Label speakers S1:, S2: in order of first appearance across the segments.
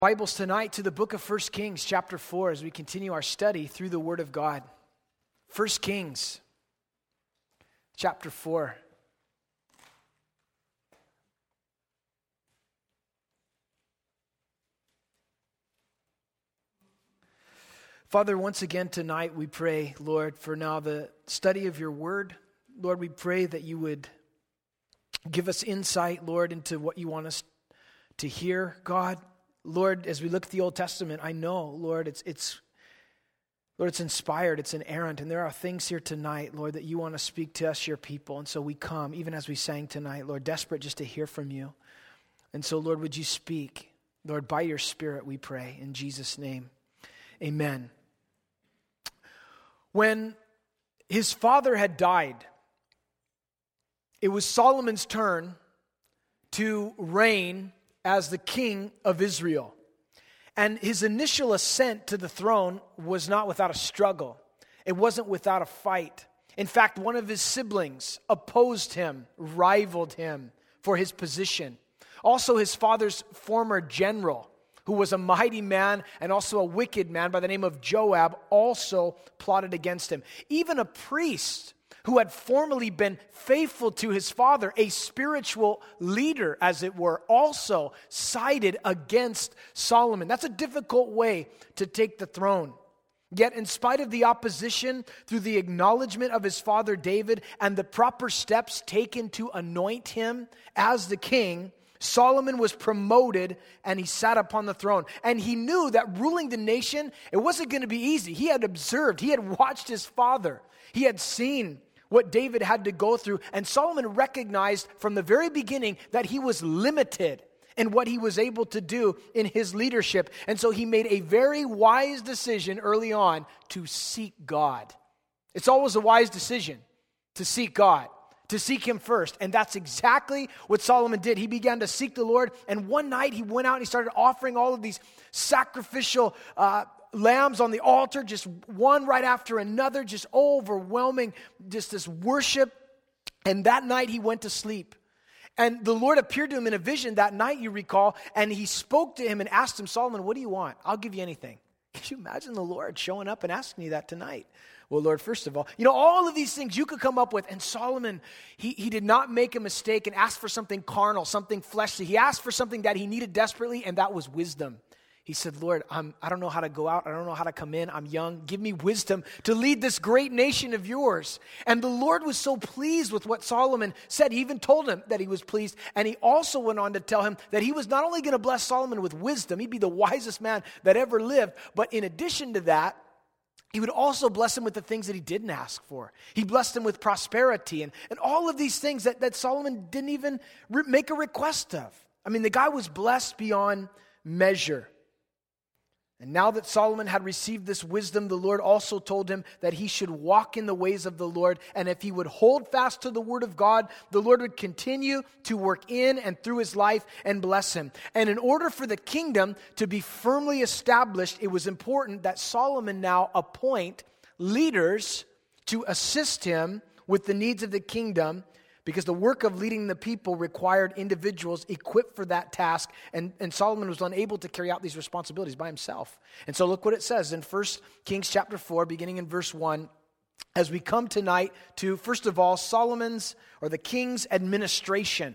S1: Bibles tonight to the book of 1 Kings chapter 4 as we continue our study through the Word of God. 1 Kings chapter 4. Father, once again tonight we pray, Lord, for now the study of your Word. Lord, we pray that you would give us insight, Lord, into what you want us to hear, God. Lord, as we look at the Old Testament, I know, Lord, it's inspired, it's inerrant, and there are things here tonight, Lord, that you want to speak to us, your people. And so we come, even as we sang tonight, Lord, desperate just to hear from you. And so, Lord, would you speak? Lord, by your Spirit, we pray. In Jesus' name, amen. When his father had died, it was Solomon's turn to reign as the king of Israel. And his initial ascent to the throne was not without a struggle. It wasn't without a fight. In fact, one of his siblings opposed him, rivaled him for his position. Also, his father's former general, who was a mighty man and also a wicked man by the name of Joab, also plotted against him. Even a priest who had formerly been faithful to his father, a spiritual leader, as it were, also sided against Solomon. That's a difficult way to take the throne. Yet, in spite of the opposition, through the acknowledgement of his father David and the proper steps taken to anoint him as the king, Solomon was promoted and he sat upon the throne. And he knew that ruling the nation, it wasn't going to be easy. He had observed, he had watched his father. He had seen what David had to go through. And Solomon recognized from the very beginning that he was limited in what he was able to do in his leadership. And so he made a very wise decision early on to seek God. It's always a wise decision to seek God, to seek him first. And that's exactly what Solomon did. He began to seek the Lord. And one night he went out and he started offering all of these sacrificial lambs on the altar, just one right after another, just overwhelming, just this worship. And that night he went to sleep. And the Lord appeared to him in a vision that night, you recall, and he spoke to him and asked him, Solomon, what do you want? I'll give you anything. Can you imagine the Lord showing up and asking you that tonight? Well, Lord, first of all, all of these things you could come up with. And Solomon, he did not make a mistake and ask for something carnal, something fleshly. He asked for something that he needed desperately, and that was wisdom. He said, Lord, I don't know how to go out. I don't know how to come in. I'm young. Give me wisdom to lead this great nation of yours. And the Lord was so pleased with what Solomon said. He even told him that he was pleased. And he also went on to tell him that he was not only going to bless Solomon with wisdom, he'd be the wisest man that ever lived, but in addition to that, he would also bless him with the things that he didn't ask for. He blessed him with prosperity and all of these things that Solomon didn't even make a request of. I mean, the guy was blessed beyond measure. And now that Solomon had received this wisdom, the Lord also told him that he should walk in the ways of the Lord. And if he would hold fast to the word of God, the Lord would continue to work in and through his life and bless him. And in order for the kingdom to be firmly established, it was important that Solomon now appoint leaders to assist him with the needs of the kingdom, because the work of leading the people required individuals equipped for that task, and Solomon was unable to carry out these responsibilities by himself. And so look what it says in 1 Kings chapter 4, beginning in verse 1, as we come tonight to, first of all, the king's administration.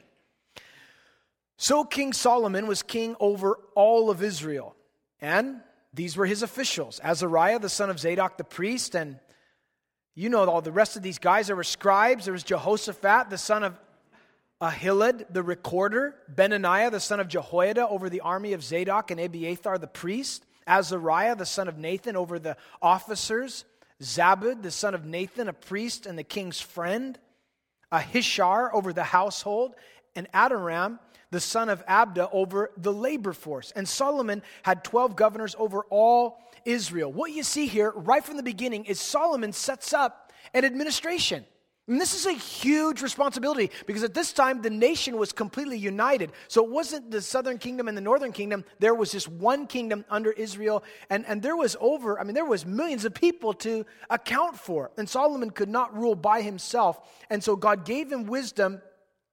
S1: So King Solomon was king over all of Israel, and these were his officials: Azariah, the son of Zadok the priest, and all the rest of these guys. There were scribes. There was Jehoshaphat, the son of Ahilud, the recorder. Benaniah, the son of Jehoiada, over the army of Zadok, and Abiathar, the priest. Azariah, the son of Nathan, over the officers. Zabud, the son of Nathan, a priest and the king's friend. Ahishar, over the household. And Adoram, the son of Abda, over the labor force. And Solomon had 12 governors over all Israel. What you see here right from the beginning is Solomon sets up an administration. And this is a huge responsibility, because at this time the nation was completely united. So it wasn't the southern kingdom and the northern kingdom. There was just one kingdom under Israel, and there was millions of people to account for. And Solomon could not rule by himself. And so God gave him wisdom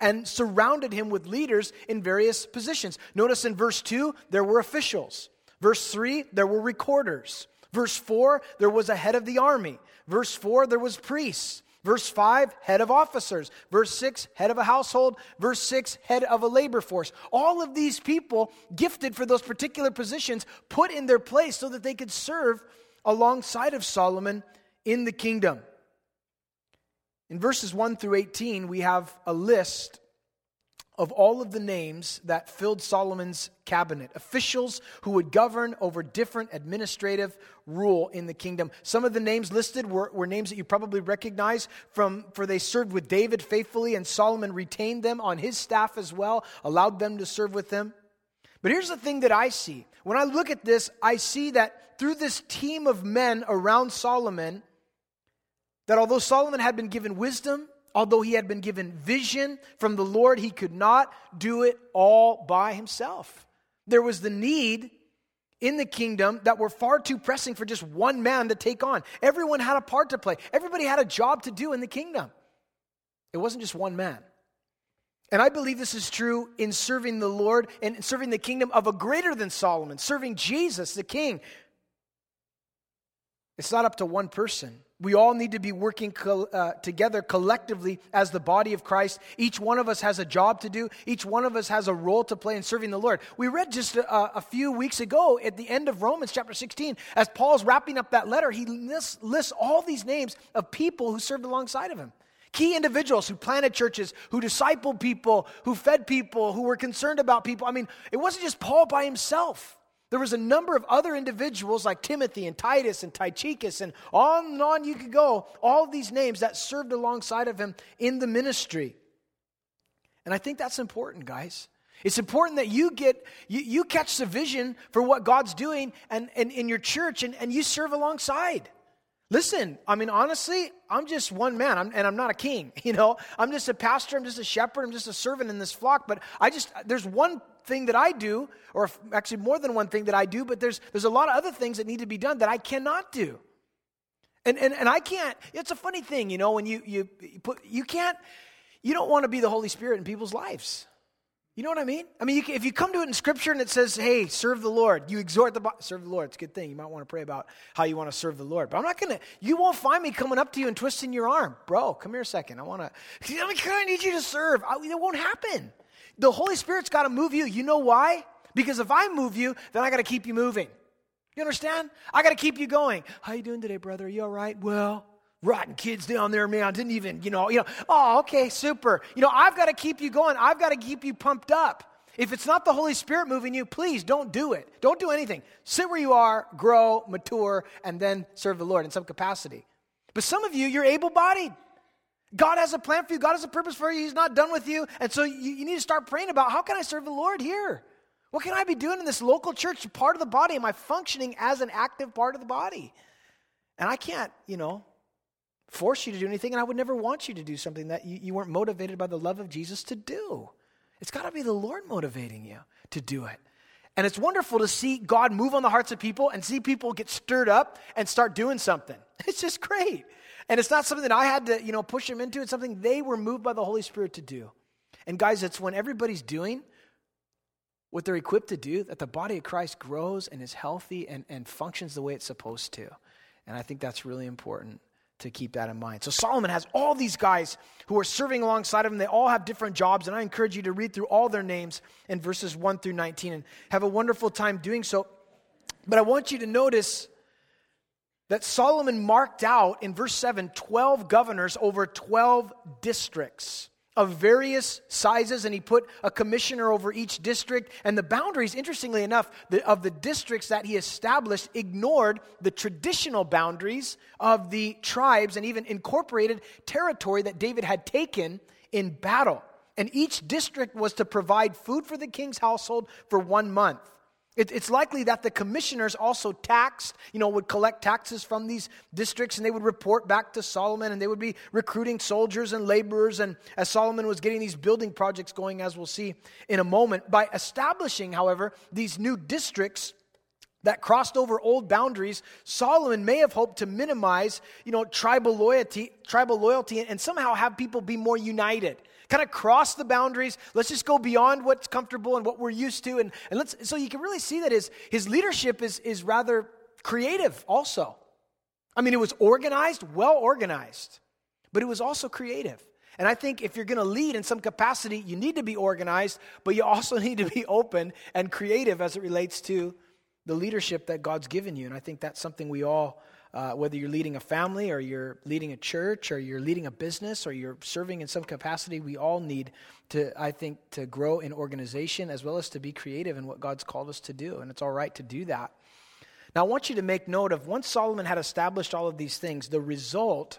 S1: and surrounded him with leaders in various positions. Notice in verse 2, there were officials. Verse 3, there were recorders. Verse 4, there was a head of the army. Verse 4, there was priests. Verse 5, head of officers. Verse 6, head of a household. Verse 6, head of a labor force. All of these people, gifted for those particular positions, put in their place so that they could serve alongside of Solomon in the kingdom. In verses 1 through 18, we have a list of all of the names that filled Solomon's cabinet, officials who would govern over different administrative rule in the kingdom. Some of the names listed were names that you probably recognize for they served with David faithfully, and Solomon retained them on his staff as well, allowed them to serve with him. But here's the thing that I see. When I look at this, I see that through this team of men around Solomon, that although Solomon had been given wisdom, although he had been given vision from the Lord, he could not do it all by himself. There was the need in the kingdom that were far too pressing for just one man to take on. Everyone had a part to play. Everybody had a job to do in the kingdom. It wasn't just one man. And I believe this is true in serving the Lord and serving the kingdom of a greater than Solomon, serving Jesus, the King. It's not up to one person. We all need to be working together collectively as the body of Christ. Each one of us has a job to do. Each one of us has a role to play in serving the Lord. We read just a few weeks ago at the end of Romans chapter 16, as Paul's wrapping up that letter, he lists all these names of people who served alongside of him. Key individuals who planted churches, who discipled people, who fed people, who were concerned about people. I mean, it wasn't just Paul by himself. There was a number of other individuals like Timothy and Titus and Tychicus and on you could go. All of these names that served alongside of him in the ministry. And I think that's important, guys. It's important that you catch the vision for what God's doing and in your church and you serve alongside. Listen, I mean, honestly, I'm just one man, and I'm not a king, you know. I'm just a pastor, I'm just a shepherd, I'm just a servant in this flock, but there's one thing that I do, or actually more than one thing that I do, but there's a lot of other things that need to be done that I cannot do. And I can't, it's a funny thing, you know, when you don't want to be the Holy Spirit in people's lives. You know what I mean? I mean, if you come to it in Scripture and it says, hey, serve the Lord, you exhort serve the Lord. It's a good thing. You might want to pray about how you want to serve the Lord. But you won't find me coming up to you and twisting your arm. Bro, come here a second. I need you to serve. It won't happen. The Holy Spirit's got to move you. You know why? Because if I move you, then I got to keep you moving. You understand? I got to keep you going. How you doing today, brother? Are you all right? Well, rotten kids down there, man. I didn't even, oh, okay, super. I've got to keep you going. I've got to keep you pumped up. If it's not the Holy Spirit moving you, please don't do it. Don't do anything. Sit where you are, grow, mature, and then serve the Lord in some capacity. But some of you, you're able-bodied. God has a plan for you. God has a purpose for you. He's not done with you. And so you need to start praying about, how can I serve the Lord here? What can I be doing in this local church, part of the body? Am I functioning as an active part of the body? And I can't, force you to do anything, and I would never want you to do something that you weren't motivated by the love of Jesus to do. It's got to be the Lord motivating you to do it. And it's wonderful to see God move on the hearts of people and see people get stirred up and start doing something. It's just great. And it's not something that I had to, push them into. It's something they were moved by the Holy Spirit to do. And guys, it's when everybody's doing what they're equipped to do that the body of Christ grows and is healthy and functions the way it's supposed to. And I think that's really important to keep that in mind. So Solomon has all these guys who are serving alongside of him. They all have different jobs, and I encourage you to read through all their names in verses 1 through 19 and have a wonderful time doing so. But I want you to notice that Solomon marked out in verse 7, 12 governors over 12 districts of various sizes, and he put a commissioner over each district. And the boundaries, interestingly enough, of the districts that he established ignored the traditional boundaries of the tribes and even incorporated territory that David had taken in battle. And each district was to provide food for the king's household for 1 month. It's likely that the commissioners also would collect taxes from these districts, and they would report back to Solomon, and they would be recruiting soldiers and laborers. And as Solomon was getting these building projects going, as we'll see in a moment, by establishing, however, these new districts that crossed over old boundaries, Solomon may have hoped to minimize, tribal loyalty and somehow have people be more united. kind of cross the boundaries. Let's just go beyond what's comfortable and what we're used to. And so you can really see that his leadership is rather creative also. I mean, it was organized, well organized, but it was also creative. And I think if you're going to lead in some capacity, you need to be organized, but you also need to be open and creative as it relates to the leadership that God's given you. And I think that's something we all, whether you're leading a family or you're leading a church or you're leading a business or you're serving in some capacity, we all need to, I think, to grow in organization as well as to be creative in what God's called us to do. And it's all right to do that. Now, I want you to make note of once Solomon had established all of these things, the result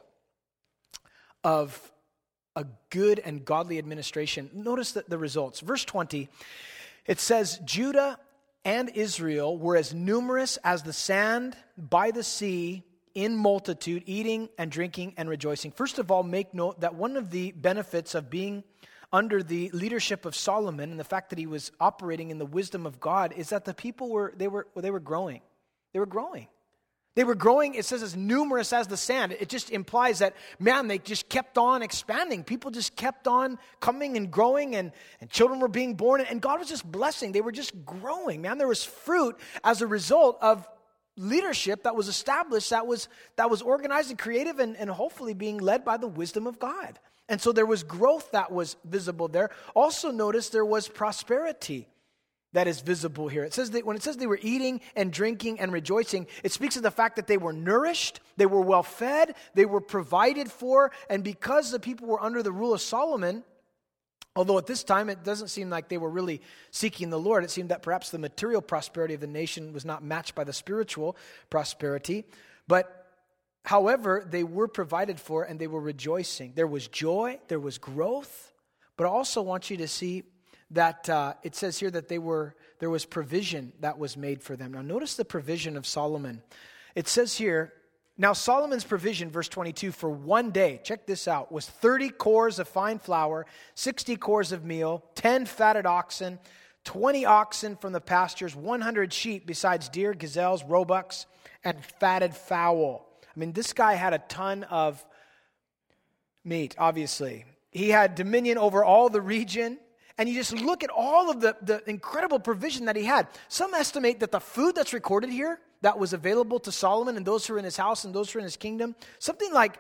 S1: of a good and godly administration. Notice the results. Verse 20, it says, Judah and Israel were as numerous as the sand by the sea in multitude, eating and drinking and rejoicing. First of all, make note that one of the benefits of being under the leadership of Solomon and the fact that he was operating in the wisdom of God is that the people were growing. They were growing. They were growing, it says, as numerous as the sand. It just implies that, man, they just kept on expanding. People just kept on coming and growing, and children were being born, and God was just blessing. They were just growing, man. There was fruit as a result of leadership that was established, that was organized and creative and hopefully being led by the wisdom of God. And so there was growth that was visible there. Also notice there was prosperity that is visible here. It says that when it says they were eating and drinking and rejoicing, it speaks of the fact that they were nourished, they were well fed, they were provided for, and because the people were under the rule of Solomon, although at this time it doesn't seem like they were really seeking the Lord, it seemed that perhaps the material prosperity of the nation was not matched by the spiritual prosperity, but however, they were provided for and they were rejoicing. There was joy, there was growth, but I also want you to see that it says here that there was provision that was made for them. Now notice the provision of Solomon. It says here, now Solomon's provision, verse 22, for one day, check this out, was 30 cores of fine flour, 60 cores of meal, 10 fatted oxen, 20 oxen from the pastures, 100 sheep besides deer, gazelles, roebucks, and fatted fowl. I mean, this guy had a ton of meat, obviously. He had dominion over all the region. And you just look at all of the incredible provision that he had. Some estimate that the food that's recorded here that was available to Solomon and those who were in his house and those who were in his kingdom, something like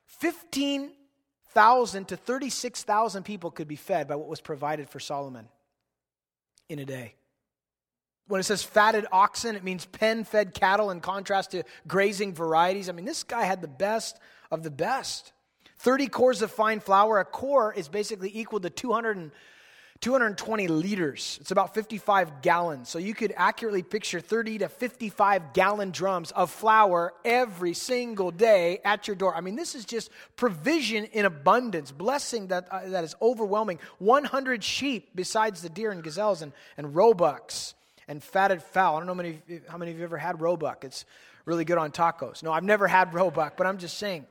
S1: 15,000 to 36,000 people could be fed by what was provided for Solomon in a day. When it says fatted oxen, it means pen-fed cattle in contrast to grazing varieties. I mean, this guy had the best of the best. 30 cores of fine flour. A core is basically equal to 220 liters. It's about 55 gallons. So you could accurately picture 30 to 55 gallon drums of flour every single day at your door. I mean, this is just provision in abundance, blessing that is overwhelming. 100 sheep besides the deer and gazelles and roebucks and fatted fowl. I don't know how many of you ever had roebuck. It's really good on tacos. No, I've never had roebuck, but I'm just saying.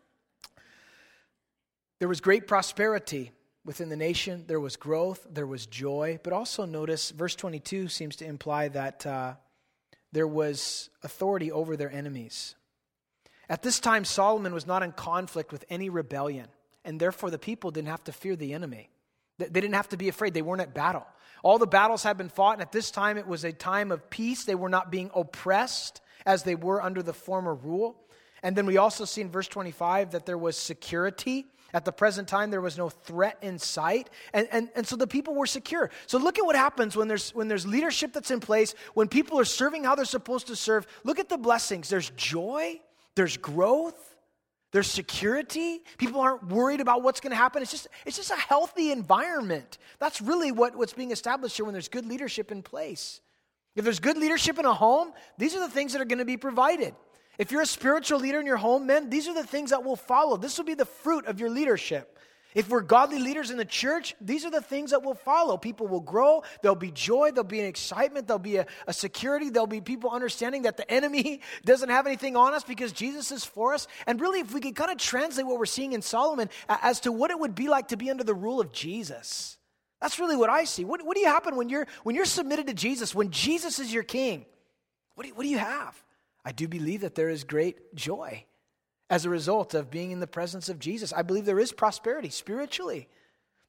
S1: There was great prosperity within the nation. There was growth, there was joy, but also notice verse 22 seems to imply that there was authority over their enemies. At this time, Solomon was not in conflict with any rebellion, and therefore the people didn't have to fear the enemy. They didn't have to be afraid. They weren't at battle. All the battles had been fought, and at this time it was a time of peace. They were not being oppressed as they were under the former rule. And then we also see in verse 25 that there was security. At the present time, there was no threat in sight, and so the people were secure. So look at what happens when there's leadership that's in place, when people are serving how they're supposed to serve. Look at the blessings. There's joy, there's growth, there's security. People aren't worried about what's going to happen. It's just a healthy environment. That's really what's being established here when there's good leadership in place. If there's good leadership in a home, these are the things that are going to be provided. If you're a spiritual leader in your home, men, these are the things that will follow. This will be the fruit of your leadership. If we're godly leaders in the church, these are the things that will follow. People will grow. There'll be joy. There'll be an excitement. There'll be a security. There'll be people understanding that the enemy doesn't have anything on us because Jesus is for us. And really, if we could kind of translate what we're seeing in Solomon as to what it would be like to be under the rule of Jesus. That's really what I see. What do you happen when you're submitted to Jesus, when Jesus is your king? What do you have? I do believe that there is great joy as a result of being in the presence of Jesus. I believe there is prosperity spiritually.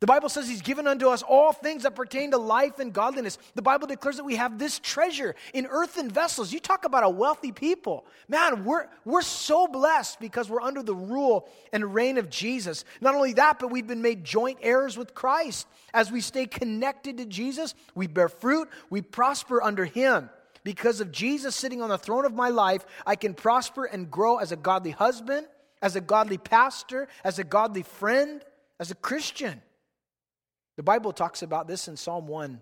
S1: The Bible says he's given unto us all things that pertain to life and godliness. The Bible declares that we have this treasure in earthen vessels. You talk about a wealthy people. Man, we're so blessed because we're under the rule and reign of Jesus. Not only that, but we've been made joint heirs with Christ. As we stay connected to Jesus, we bear fruit, we prosper under him. Because of Jesus sitting on the throne of my life, I can prosper and grow as a godly husband, as a godly pastor, as a godly friend, as a Christian. The Bible talks about this in Psalm 1.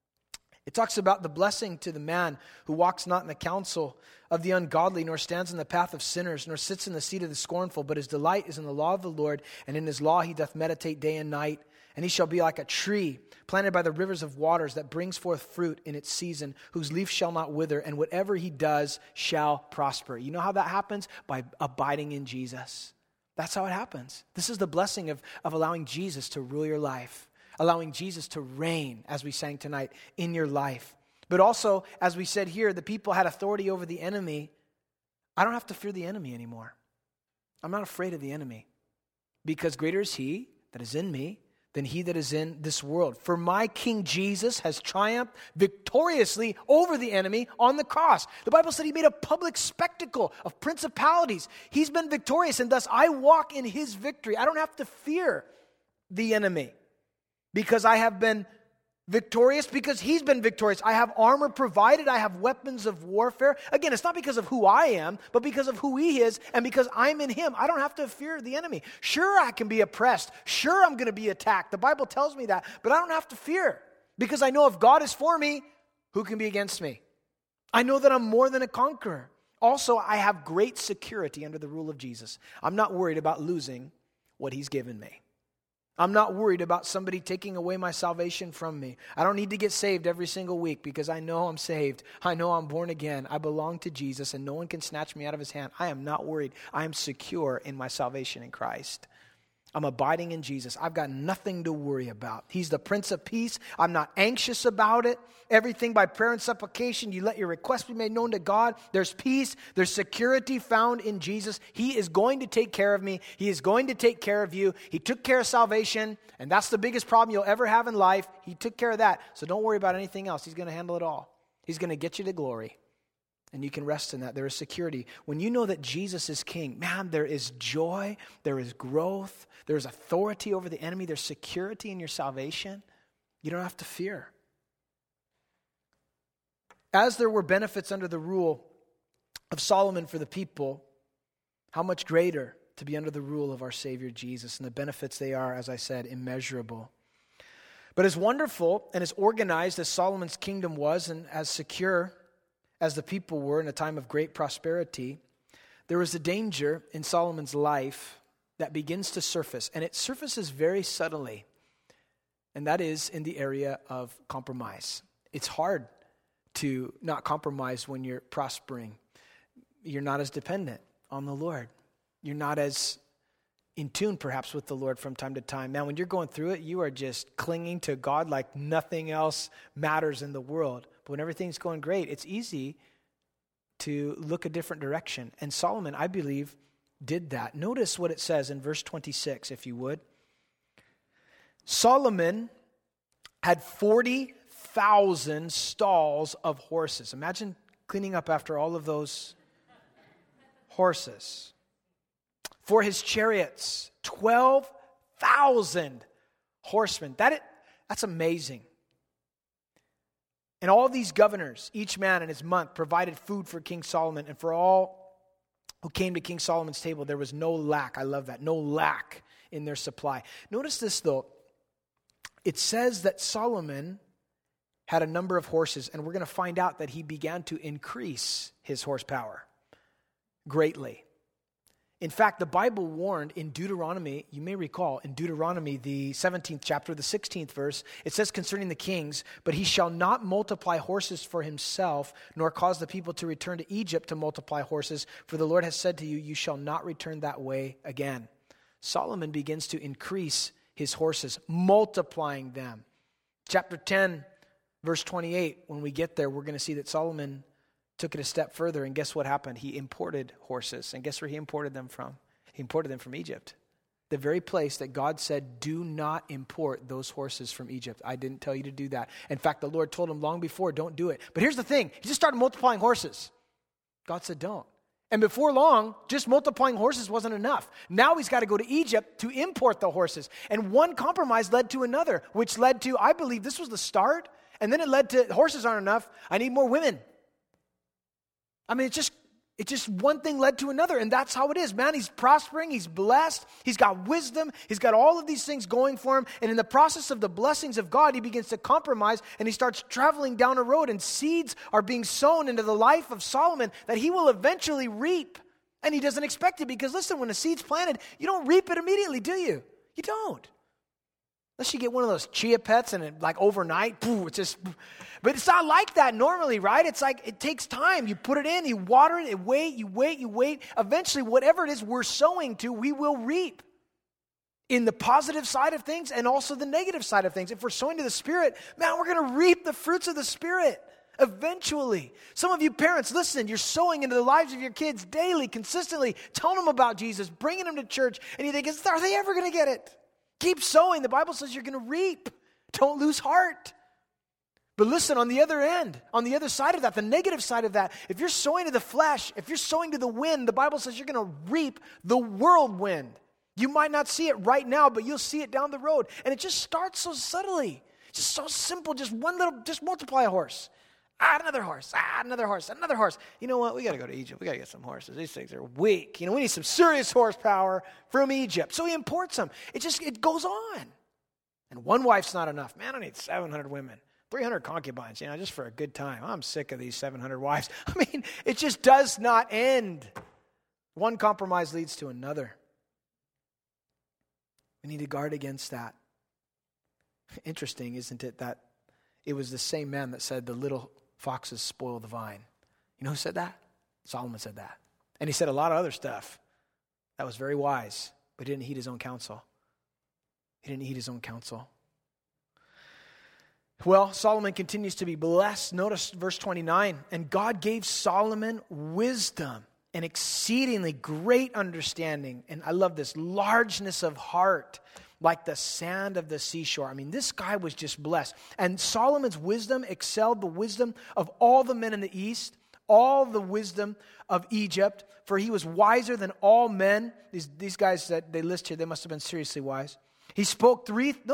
S1: It talks about the blessing to the man who walks not in the counsel of the ungodly, nor stands in the path of sinners, nor sits in the seat of the scornful, but his delight is in the law of the Lord, and in his law he doth meditate day and night. And he shall be like a tree planted by the rivers of waters that brings forth fruit in its season, whose leaf shall not wither, and whatever he does shall prosper. You know how that happens? By abiding in Jesus. That's how it happens. This is the blessing of allowing Jesus to rule your life. Allowing Jesus to reign, as we sang tonight, in your life. But also, as we said here, the people had authority over the enemy. I don't have to fear the enemy anymore. I'm not afraid of the enemy. Because greater is he that is in me than he that is in this world. For my King Jesus has triumphed victoriously over the enemy on the cross. The Bible said he made a public spectacle of principalities. He's been victorious, and thus I walk in his victory. I don't have to fear the enemy. Because I have been victorious, because he's been victorious. I have armor provided. I have weapons of warfare. Again, it's not because of who I am, but because of who he is, and because I'm in him. I don't have to fear the enemy. Sure, I can be oppressed. Sure, I'm going to be attacked. The Bible tells me that, but I don't have to fear, because I know if God is for me, who can be against me? I know that I'm more than a conqueror. Also, I have great security under the rule of Jesus. I'm not worried about losing what he's given me. I'm not worried about somebody taking away my salvation from me. I don't need to get saved every single week because I know I'm saved. I know I'm born again. I belong to Jesus and no one can snatch me out of his hand. I am not worried. I am secure in my salvation in Christ. I'm abiding in Jesus. I've got nothing to worry about. He's the Prince of Peace. I'm not anxious about it. Everything by prayer and supplication, you let your request be made known to God. There's peace. There's security found in Jesus. He is going to take care of me. He is going to take care of you. He took care of salvation, and that's the biggest problem you'll ever have in life. He took care of that. So don't worry about anything else. He's going to handle it all. He's going to get you to glory. And you can rest in that. There is security. When you know that Jesus is king, man, there is joy, there is growth, there is authority over the enemy, there's security in your salvation. You don't have to fear. As there were benefits under the rule of Solomon for the people, how much greater to be under the rule of our Savior Jesus. And the benefits, they are, as I said, immeasurable. But as wonderful and as organized as Solomon's kingdom was, and as secure as the people were in a time of great prosperity, there was a danger in Solomon's life that begins to surface, and it surfaces very subtly, and that is in the area of compromise. It's hard to not compromise when you're prospering. You're not as dependent on the Lord. You're not as in tune perhaps with the Lord from time to time. Man, when you're going through it, you are just clinging to God like nothing else matters in the world. But when everything's going great, it's easy to look a different direction. And Solomon, I believe, did that. Notice what it says in verse 26, if you would. Solomon had 40,000 stalls of horses. Imagine cleaning up after all of those horses. For his chariots, 12,000 horsemen. That's amazing. And all these governors, each man in his month, provided food for King Solomon. And for all who came to King Solomon's table, there was no lack. I love that. No lack in their supply. Notice this, though. It says that Solomon had a number of horses, and we're going to find out that he began to increase his horsepower greatly. In fact, the Bible warned in Deuteronomy, you may recall, in Deuteronomy, the 17th chapter, the 16th verse, it says concerning the kings, but he shall not multiply horses for himself, nor cause the people to return to Egypt to multiply horses, for the Lord has said to you, you shall not return that way again. Solomon begins to increase his horses, multiplying them. Chapter 10, verse 28, when we get there, we're going to see that Solomon took it a step further, and guess what happened? He imported horses, and guess where he imported them from? He imported them from Egypt. The very place that God said, do not import those horses from Egypt. I didn't tell you to do that. In fact, the Lord told him long before, don't do it. But here's the thing. He just started multiplying horses. God said, don't. And before long, just multiplying horses wasn't enough. Now he's got to go to Egypt to import the horses. And one compromise led to another, which led to, I believe this was the start, and then it led to, horses aren't enough, I need more women. I mean, it just one thing led to another, and that's how it is. Man, he's prospering, he's blessed, he's got wisdom, he's got all of these things going for him, and in the process of the blessings of God, he begins to compromise, and he starts traveling down a road, and seeds are being sown into the life of Solomon that he will eventually reap, and he doesn't expect it, because listen, when a seed's planted, you don't reap it immediately, do you? You don't. Unless you get one of those chia pets and it, like overnight, it's just, but it's not like that normally, right? It's like it takes time. You put it in, you water it, you wait. Eventually, whatever it is we're sowing to, we will reap. In the positive side of things and also the negative side of things. If we're sowing to the Spirit, man, we're going to reap the fruits of the Spirit eventually. Some of you parents, listen, you're sowing into the lives of your kids daily, consistently, telling them about Jesus, bringing them to church, and you think, are they ever going to get it? Keep sowing. The Bible says you're going to reap. Don't lose heart. But listen, on the other end, on the other side of that, the negative side of that, if you're sowing to the flesh, if you're sowing to the wind, the Bible says you're going to reap the whirlwind. You might not see it right now, but you'll see it down the road. And it just starts so subtly. Just so simple. Just multiply a horse. Another horse. Another horse. Another horse. You know what? We got to go to Egypt. We got to get some horses. These things are weak. We need some serious horsepower from Egypt. So he imports them. It goes on. And one wife's not enough. Man, I need 700 women. 300 concubines, just for a good time. I'm sick of these 700 wives. I mean, it just does not end. One compromise leads to another. We need to guard against that. Interesting, isn't it, that it was the same man that said the little foxes spoil the vine. You know who said that? Solomon said that. And he said a lot of other stuff that was very wise, but he didn't heed his own counsel. Well, Solomon continues to be blessed. Notice verse 29. And God gave Solomon wisdom and exceedingly great understanding. And I love this, largeness of heart, like the sand of the seashore. I mean, this guy was just blessed. And Solomon's wisdom excelled the wisdom of all the men in the East, all the wisdom of Egypt, for he was wiser than all men. These guys that they list here, they must have been seriously wise. He spoke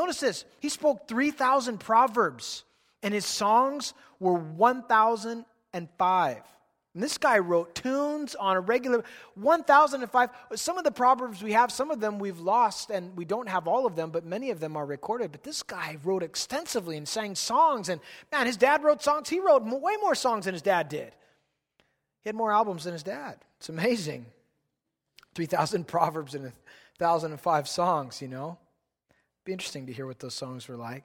S1: 3,000 proverbs, and his songs were 1,005. And this guy wrote tunes on a regular 1,005. Some of the proverbs we have, some of them we've lost, and we don't have all of them, but many of them are recorded. But this guy wrote extensively and sang songs. And man, his dad wrote songs. He wrote way more songs than his dad did. He had more albums than his dad. It's amazing. 3,000 proverbs and 1,005 songs, Be interesting to hear what those songs were like.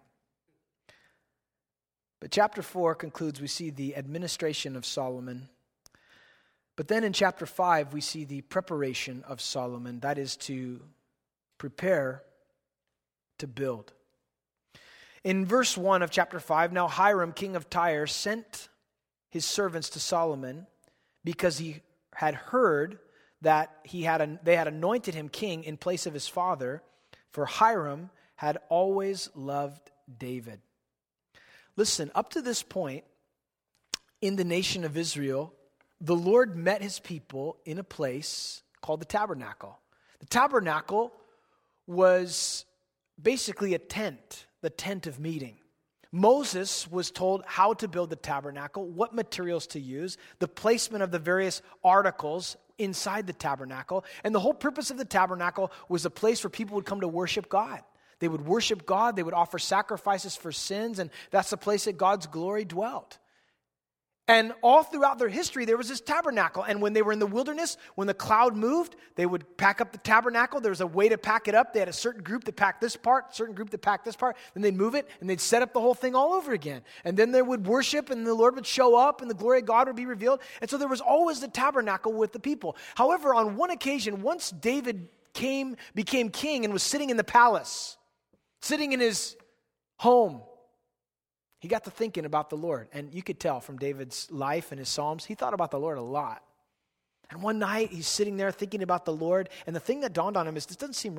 S1: But chapter 4 concludes, we see the administration of Solomon. But then in chapter 5, we see the preparation of Solomon. That is to prepare to build. In verse 1 of chapter 5, now Hiram, king of Tyre, sent his servants to Solomon because he had heard that they had anointed him king in place of his father, for Hiram had always loved David. Listen, up to this point in the nation of Israel, the Lord met his people in a place called the tabernacle. The tabernacle was basically a tent, the tent of meeting. Moses was told how to build the tabernacle, what materials to use, the placement of the various articles inside the tabernacle. And the whole purpose of the tabernacle was a place where people would come to worship God. They would worship God, they would offer sacrifices for sins, and that's the place that God's glory dwelt. And all throughout their history, there was this tabernacle. And when they were in the wilderness, when the cloud moved, they would pack up the tabernacle. There was a way to pack it up. They had a certain group that packed this part, certain group that packed this part. Then they'd move it, and they'd set up the whole thing all over again. And then they would worship, and the Lord would show up, and the glory of God would be revealed. And so there was always the tabernacle with the people. However, on one occasion, once David became king and was sitting in the palace, sitting in his home, he got to thinking about the Lord. And you could tell from David's life and his Psalms, he thought about the Lord a lot. And one night, he's sitting there thinking about the Lord, and the thing that dawned on him is, this doesn't seem right.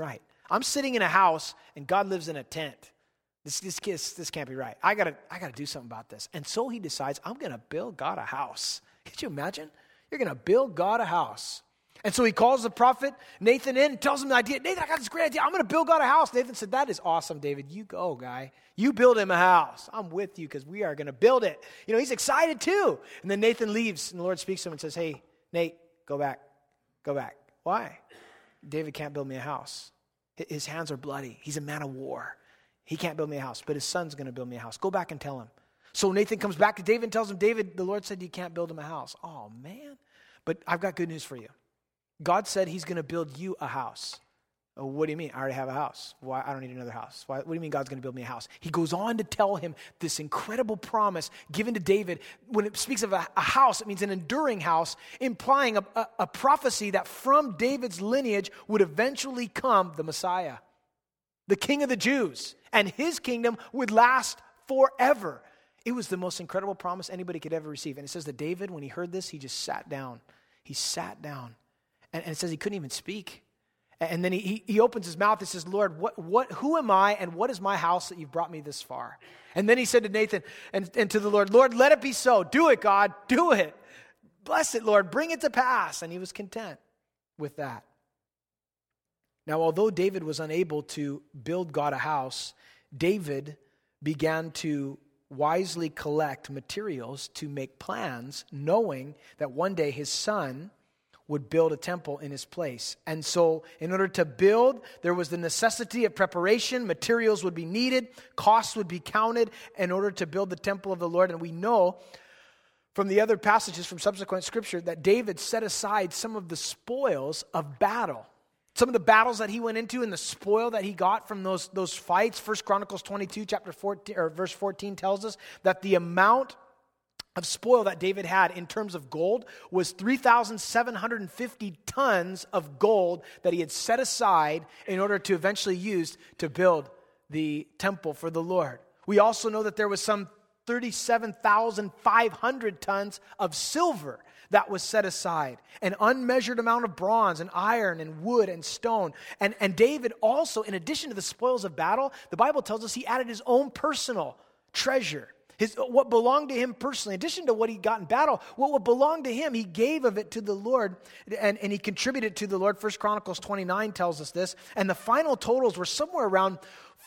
S1: I'm sitting in a house and God lives in a tent. This can't be right. I gotta do something about this. And so he decides, I'm gonna build God a house. Could you imagine? You're gonna build God a house. And so he calls the prophet Nathan in and tells him the idea. Nathan, I got this great idea. I'm gonna build God a house. Nathan said, that is awesome, David. You go, guy. You build him a house. I'm with you because we are gonna build it. He's excited too. And then Nathan leaves and the Lord speaks to him and says, hey, Nate, go back. Go back. Why? David can't build me a house. His hands are bloody. He's a man of war. He can't build me a house, but his son's going to build me a house. Go back and tell him. So Nathan comes back to David and tells him, David, the Lord said you can't build him a house. Oh, man. But I've got good news for you. God said he's going to build you a house. Oh, what do you mean? I already have a house. Why? I don't need another house. Why? What do you mean God's going to build me a house? He goes on to tell him this incredible promise given to David. When it speaks of a house, it means an enduring house, implying a prophecy that from David's lineage would eventually come the Messiah, the King of the Jews, and his kingdom would last forever. It was the most incredible promise anybody could ever receive. And it says that David, when he heard this, he just sat down. He sat down. And it says he couldn't even speak. And then he opens his mouth and says, Lord, who am I and what is my house that you've brought me this far? And then he said to Nathan and to the Lord, let it be so. Do it, God. Do it. Bless it, Lord. Bring it to pass. And he was content with that. Now, although David was unable to build God a house, David began to wisely collect materials to make plans, knowing that one day his son would build a temple in his place. And so in order to build, there was the necessity of preparation. Materials would be needed. Costs would be counted in order to build the temple of the Lord. And we know from the other passages from subsequent scripture that David set aside some of the spoils of battle. Some of the battles that he went into and the spoil that he got from those fights. 1 Chronicles 22, chapter 14, or verse 14 tells us that the amount of spoil that David had in terms of gold was 3,750 tons of gold that he had set aside in order to eventually use to build the temple for the Lord. We also know that there was some 37,500 tons of silver that was set aside, an unmeasured amount of bronze and iron and wood and stone. And David also, in addition to the spoils of battle, the Bible tells us he added his own personal treasure. What belonged to him personally, in addition to what he got in battle, what belonged to him, he gave of it to the Lord, and he contributed to the Lord. 1 Chronicles 29 tells us this, and the final totals were somewhere around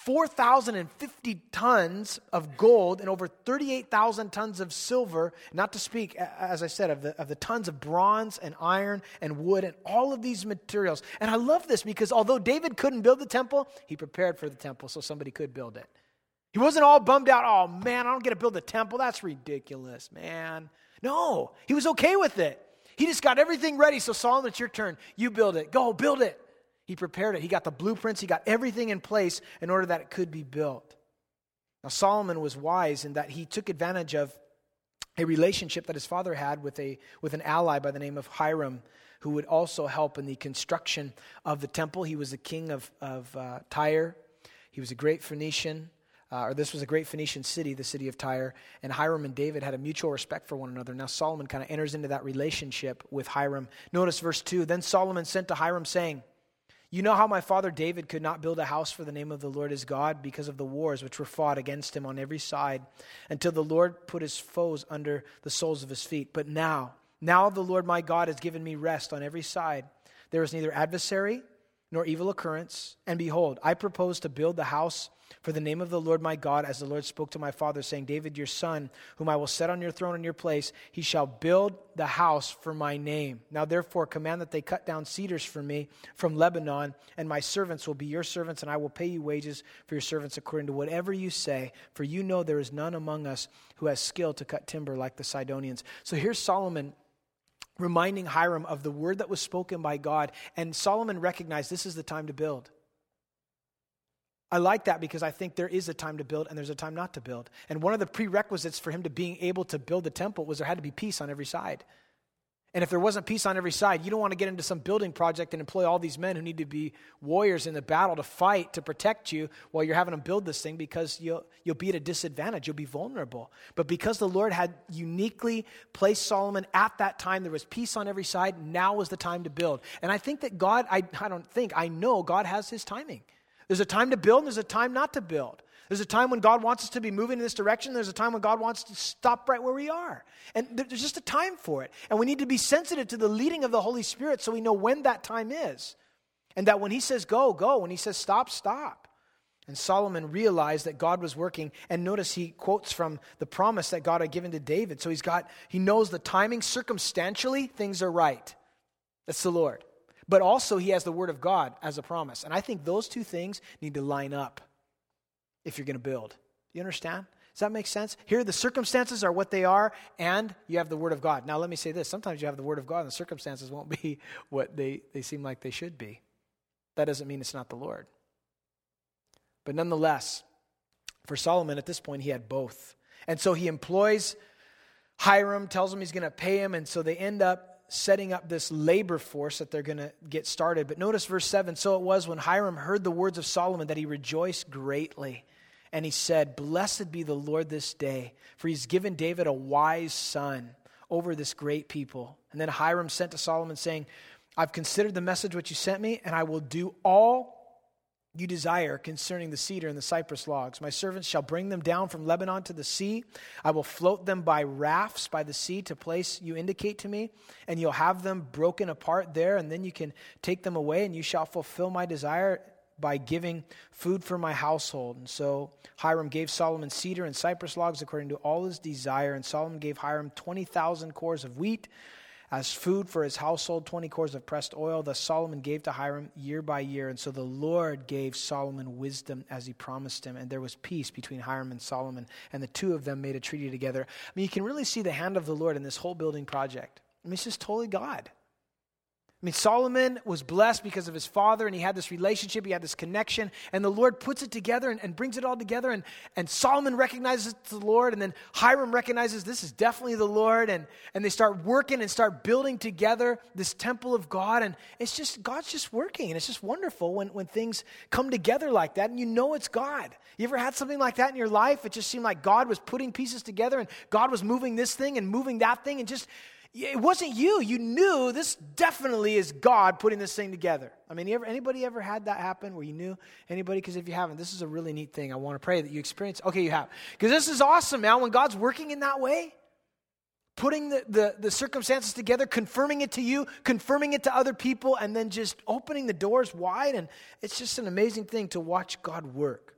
S1: 4,050 tons of gold and over 38,000 tons of silver, not to speak, as I said, of the tons of bronze and iron and wood and all of these materials. And I love this because although David couldn't build the temple, he prepared for the temple so somebody could build it. He wasn't all bummed out, oh man, I don't get to build the temple. That's ridiculous, man. No, he was okay with it. He just got everything ready. So Solomon, it's your turn. You build it. Go, build it. He prepared it. He got the blueprints. He got everything in place in order that it could be built. Now Solomon was wise in that he took advantage of a relationship that his father had with an ally by the name of Hiram, who would also help in the construction of the temple. He was the king of Tyre. He was a great Phoenician. This was a great Phoenician city, the city of Tyre, and Hiram and David had a mutual respect for one another. Now Solomon kind of enters into that relationship with Hiram. Notice verse 2, then Solomon sent to Hiram saying, you know how my father David could not build a house for the name of the Lord his God because of the wars which were fought against him on every side until the Lord put his foes under the soles of his feet. But now the Lord my God has given me rest on every side. There is neither adversary nor evil occurrence. And behold, I propose to build the house for the name of the Lord my God, as the Lord spoke to my father, saying, David, your son, whom I will set on your throne in your place, he shall build the house for my name. Now therefore command that they cut down cedars for me from Lebanon, and my servants will be your servants, and I will pay you wages for your servants according to whatever you say, for you know there is none among us who has skill to cut timber like the Sidonians. So here's Solomon reminding Hiram of the word that was spoken by God, and Solomon recognized this is the time to build. I like that because I think there is a time to build and there's a time not to build. And one of the prerequisites for him to being able to build the temple was there had to be peace on every side. And if there wasn't peace on every side, you don't want to get into some building project and employ all these men who need to be warriors in the battle to fight, to protect you while you're having them build this thing, because you'll be at a disadvantage. You'll be vulnerable. But because the Lord had uniquely placed Solomon at that time, there was peace on every side. Now was the time to build. And I think that God, I know God has his timing. There's a time to build and there's a time not to build. There's a time when God wants us to be moving in this direction. There's a time when God wants to stop right where we are. And there's just a time for it. And we need to be sensitive to the leading of the Holy Spirit so we know when that time is. And that when he says go, go. When he says stop, stop. And Solomon realized that God was working. And notice he quotes from the promise that God had given to David. So he knows the timing. Circumstantially, things are right. That's the Lord. But also he has the word of God as a promise. And I think those two things need to line up if you're going to build. You understand? Does that make sense? Here, the circumstances are what they are, and you have the word of God. Now, let me say this. Sometimes you have the word of God, and the circumstances won't be what they seem like they should be. That doesn't mean it's not the Lord. But nonetheless, for Solomon at this point, he had both. And so he employs Hiram, tells him he's going to pay him, and so they end up setting up this labor force that they're going to get started. But notice verse 7, so it was when Hiram heard the words of Solomon that he rejoiced greatly. And he said, blessed be the Lord this day, for he's given David a wise son over this great people. And then Hiram sent to Solomon saying, I've considered the message which you sent me, and I will do all you desire concerning the cedar and the cypress logs. My servants shall bring them down from Lebanon to the sea. I will float them by rafts by the sea to place you indicate to me, and you'll have them broken apart there, and then you can take them away, and you shall fulfill my desire by giving food for my household. And so Hiram gave Solomon cedar and cypress logs according to all his desire, and Solomon gave Hiram 20,000 cores of wheat as food for his household, 20 cores of pressed oil. Thus Solomon gave to Hiram year by year. And so the Lord gave Solomon wisdom as he promised him. And there was peace between Hiram and Solomon. And the two of them made a treaty together. I mean, you can really see the hand of the Lord in this whole building project. I mean, it's just totally God. I mean, Solomon was blessed because of his father, and he had this relationship, he had this connection, and the Lord puts it together and brings it all together, and Solomon recognizes it's the Lord, and then Hiram recognizes this is definitely the Lord, and they start working and start building together this temple of God, and it's just, God's just working, and it's just wonderful when things come together like that, and you know it's God. You ever had something like that in your life? It just seemed like God was putting pieces together, and God was moving this thing and moving that thing, and just, it wasn't you. You knew this definitely is God putting this thing together. I mean, anybody ever had that happen where you knew? Anybody? Because if you haven't, this is a really neat thing. I want to pray that you experience. Okay, you have. Because this is awesome, man. When God's working in that way, putting the circumstances together, confirming it to you, confirming it to other people, and then just opening the doors wide. And it's just an amazing thing to watch God work.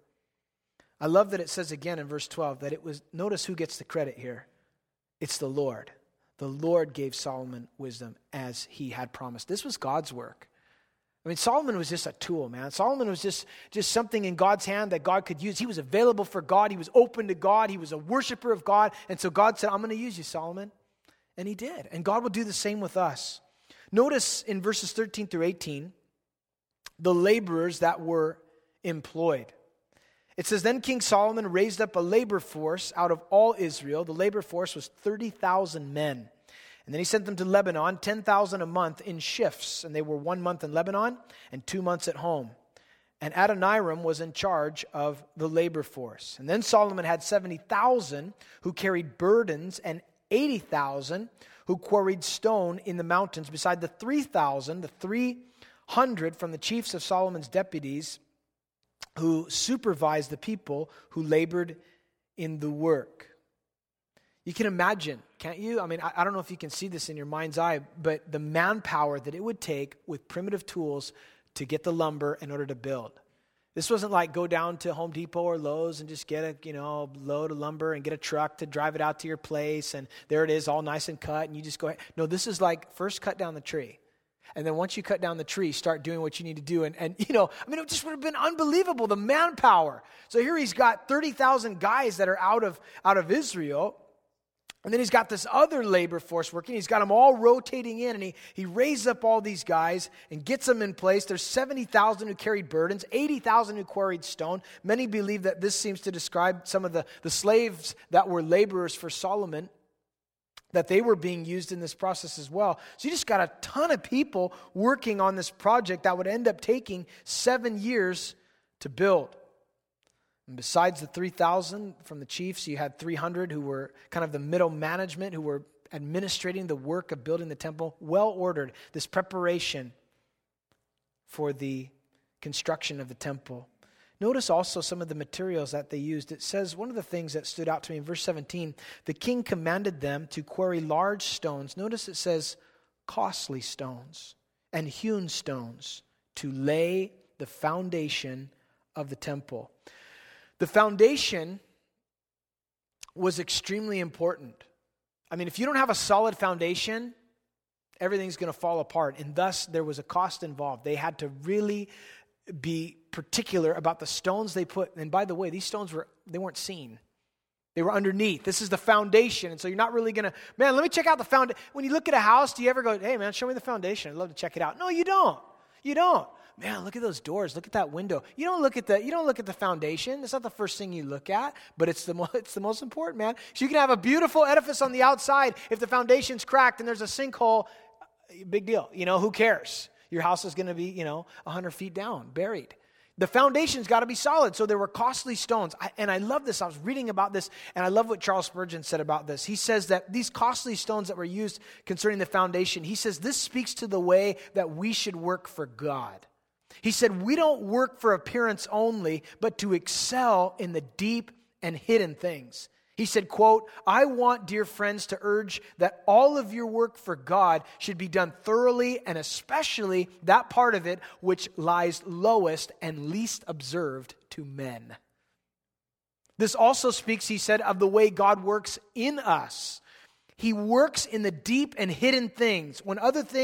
S1: I love that it says again in verse 12 that it was, notice who gets the credit here. It's the Lord. The Lord gave Solomon wisdom as he had promised. This was God's work. I mean, Solomon was just a tool, man. Solomon was just something in God's hand that God could use. He was available for God. He was open to God. He was a worshiper of God. And so God said, I'm going to use you, Solomon. And he did. And God will do the same with us. Notice in verses 13 through 18, the laborers that were employed. It says, then King Solomon raised up a labor force out of all Israel. The labor force was 30,000 men. And then he sent them to Lebanon, 10,000 a month in shifts. And they were 1 month in Lebanon and 2 months at home. And Adoniram was in charge of the labor force. And then Solomon had 70,000 who carried burdens and 80,000 who quarried stone in the mountains, beside the 300 from the chiefs of Solomon's deputies who supervised the people who labored in the work. You can imagine, can't you? I mean, I don't know if you can see this in your mind's eye, but the manpower that it would take with primitive tools to get the lumber in order to build. This wasn't like go down to Home Depot or Lowe's and just get a load of lumber and get a truck to drive it out to your place, and there it is all nice and cut, and you just go ahead. No, this is like first cut down the tree. And then once you cut down the tree, start doing what you need to do. And it just would have been unbelievable, the manpower. So here he's got 30,000 guys that are out of Israel. And then he's got this other labor force working. He's got them all rotating in. And he raises up all these guys and gets them in place. There's 70,000 who carried burdens, 80,000 who quarried stone. Many believe that this seems to describe some of the slaves that were laborers for Solomon. that they were being used in this process as well. So you just got a ton of people working on this project that would end up taking 7 years to build. And besides the 3,000 from the chiefs, you had 300 who were kind of the middle management, who were administrating the work of building the temple. Well ordered, this preparation for the construction of the temple. Notice also some of the materials that they used. It says, one of the things that stood out to me in verse 17, the king commanded them to quarry large stones. Notice it says costly stones and hewn stones to lay the foundation of the temple. The foundation was extremely important. I mean, if you don't have a solid foundation, everything's going to fall apart. And thus, there was a cost involved. They had to really be particular about the stones they put. And by the way, these stones weren't seen. They were underneath. This is the foundation. And so you're not really going to, man, let me check out the foundation. When you look at a house, do you ever go, hey, man, show me the foundation. I'd love to check it out. No, you don't. You don't. Man, look at those doors. Look at that window. You don't look at the foundation. That's not the first thing you look at, but it's the most important, man. So you can have a beautiful edifice on the outside. If the foundation's cracked and there's a sinkhole, big deal. Who cares? Your house is going to be, 100 feet down, buried. The foundation's got to be solid. So there were costly stones. And I love this. I was reading about this, and I love what Charles Spurgeon said about this. He says that these costly stones that were used concerning the foundation, he says this speaks to the way that we should work for God. He said, we don't work for appearance only, but to excel in the deep and hidden things. He said, quote, I want, dear friends, to urge that all of your work for God should be done thoroughly, and especially that part of it which lies lowest and least observed to men. This also speaks, he said, of the way God works in us. He works in the deep and hidden things. When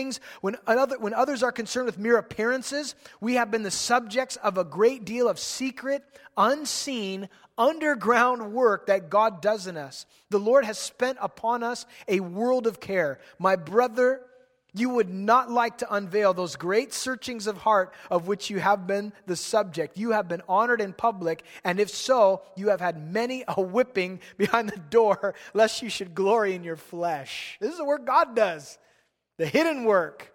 S1: others are concerned with mere appearances, we have been the subjects of a great deal of secret, unseen, underground work that God does in us. The Lord has spent upon us a world of care. My brother, you would not like to unveil those great searchings of heart of which you have been the subject. You have been honored in public, and if so, you have had many a whipping behind the door, lest you should glory in your flesh. This is the work God does, the hidden work.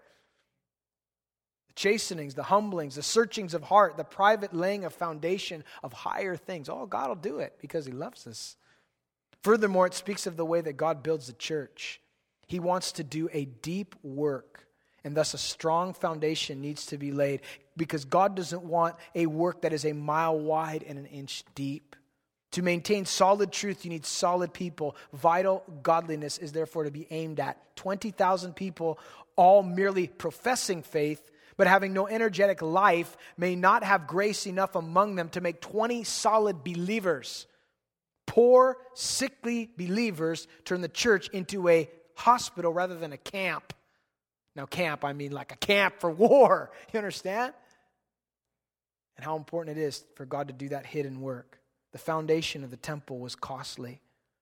S1: The chastenings, the humblings, the searchings of heart, the private laying of foundation of higher things. Oh, God will do it because He loves us. Furthermore, it speaks of the way that God builds the church. He wants to do a deep work, and thus a strong foundation needs to be laid, because God doesn't want a work that is a mile wide and an inch deep. To maintain solid truth, you need solid people. Vital godliness is therefore to be aimed at. 20,000 people, all merely professing faith, but having no energetic life, may not have grace enough among them to make 20 solid believers. Poor, sickly believers turn the church into a hospital rather than a camp. Now, camp, I mean like a camp for war. You understand? And how important it is for God to do that hidden work. The foundation of the temple was costly.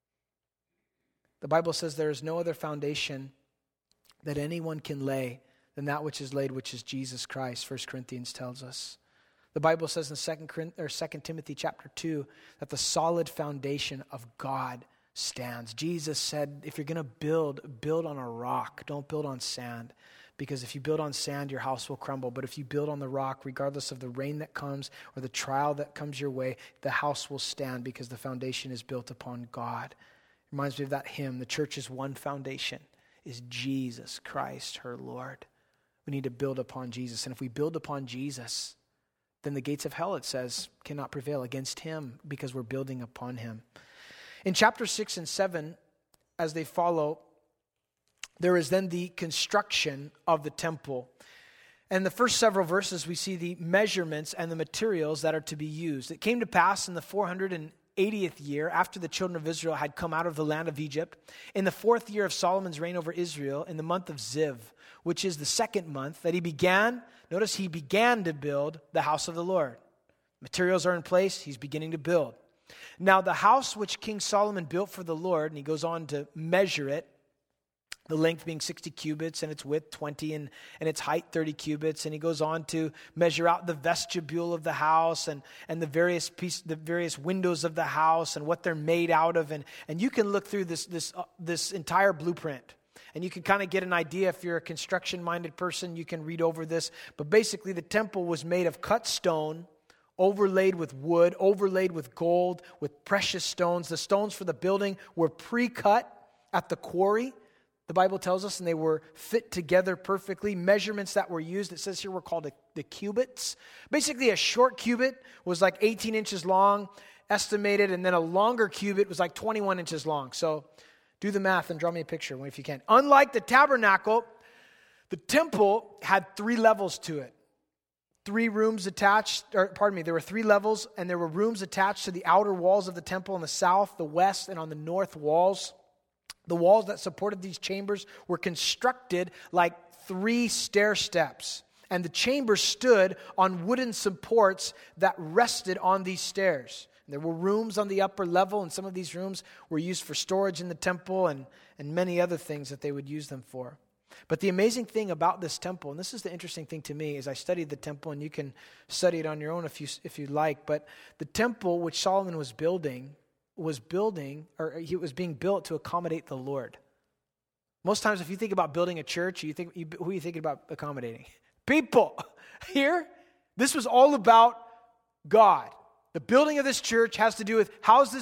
S1: The Bible says there is no other foundation that anyone can lay than that which is laid, which is Jesus Christ, 1 Corinthians tells us. The Bible says in 2 Timothy chapter 2 that the solid foundation of God stands. Jesus said, if you're going to build on a rock. Don't build on sand. Because if you build on sand, your house will crumble. But if you build on the rock, regardless of the rain that comes or the trial that comes your way, the house will stand because the foundation is built upon God. It reminds me of that hymn, the church's one foundation is Jesus Christ, her Lord. We need to build upon Jesus. And if we build upon Jesus, then the gates of hell, it says, cannot prevail against Him because we're building upon Him. In chapter 6 and 7, as they follow, there is then the construction of the temple. And the first several verses, we see the measurements and the materials that are to be used. It came to pass in the 480th year, after the children of Israel had come out of the land of Egypt, in the 4th year of Solomon's reign over Israel, in the month of Ziv, which is the 2nd month, that he began to build the house of the Lord. Materials are in place, he's beginning to build. Now the house which King Solomon built for the Lord, and he goes on to measure it, the length being 60 cubits and its width 20 and its height 30 cubits. And he goes on to measure out the vestibule of the house and the various windows of the house and what they're made out of. And you can look through this entire blueprint. And you can kind of get an idea. If you're a construction-minded person, you can read over this. But basically, the temple was made of cut stone, overlaid with wood, overlaid with gold, with precious stones. The stones for the building were pre-cut at the quarry, the Bible tells us, and they were fit together perfectly. Measurements that were used, it says here, were called the cubits. Basically, a short cubit was like 18 inches long, estimated, and then a longer cubit was like 21 inches long. So do the math and draw me a picture if you can. Unlike the tabernacle, the temple had 3 levels to it. 3 rooms attached, there were 3 levels, and there were rooms attached to the outer walls of the temple on the south, the west, and on the north walls. The walls that supported these chambers were constructed like 3 stair steps, and the chambers stood on wooden supports that rested on these stairs. There were rooms on the upper level, and some of these rooms were used for storage in the temple and many other things that they would use them for. But the amazing thing about this temple, and this is the interesting thing to me, is I studied the temple, and you can study it on your own if you like, but the temple which Solomon was building, it was being built to accommodate the Lord. Most times if you think about building a church, who are you thinking about accommodating? People. Here, this was all about God. The building of this church has to do with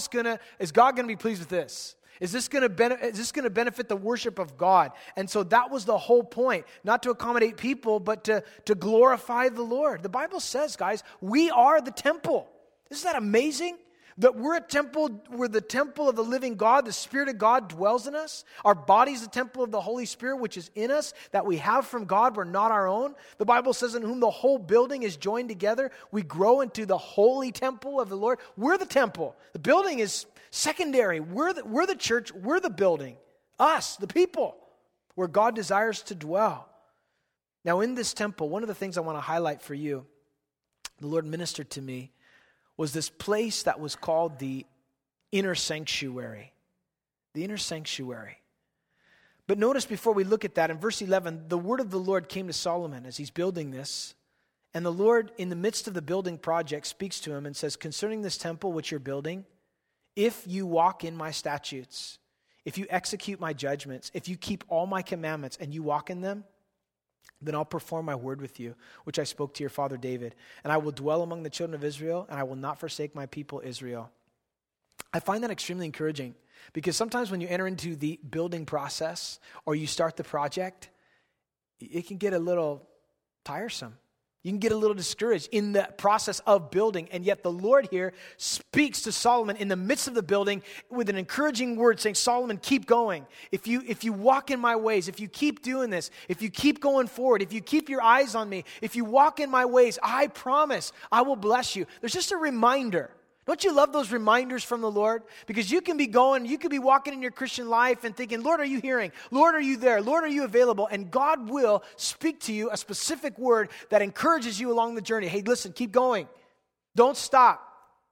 S1: is God going to be pleased with this? Is this going to benefit the worship of God? And so that was the whole point, not to accommodate people, but to glorify the Lord. The Bible says, guys, we are the temple. Isn't that amazing? That we're the temple of the living God. The Spirit of God dwells in us. Our body's the temple of the Holy Spirit, which is in us, that we have from God. We're not our own. The Bible says, in whom the whole building is joined together, we grow into the holy temple of the Lord. We're the temple. The building is secondary. We're the church. We're the building. Us, the people, where God desires to dwell. Now, in this temple, one of the things I want to highlight for you, the Lord ministered to me, was this place that was called the inner sanctuary. The inner sanctuary. But notice before we look at that, in verse 11, the word of the Lord came to Solomon as he's building this. And the Lord, in the midst of the building project, speaks to him and says, concerning this temple which you're building, if you walk in my statutes, if you execute my judgments, if you keep all my commandments and you walk in them, then I'll perform my word with you, which I spoke to your father David. And I will dwell among the children of Israel, and I will not forsake my people Israel. I find that extremely encouraging, because sometimes when you enter into the building process or you start the project, it can get a little tiresome. You can get a little discouraged in the process of building, and yet the Lord here speaks to Solomon in the midst of the building with an encouraging word saying, Solomon, keep going. If you walk in my ways, if you keep doing this, if you keep going forward, if you keep your eyes on me, if you walk in my ways, I promise I will bless you. There's just a reminder. Don't you love those reminders from the Lord? Because you can be walking in your Christian life and thinking, Lord, are you hearing? Lord, are you there? Lord, are you available? And God will speak to you a specific word that encourages you along the journey. Hey, listen, keep going. Don't stop.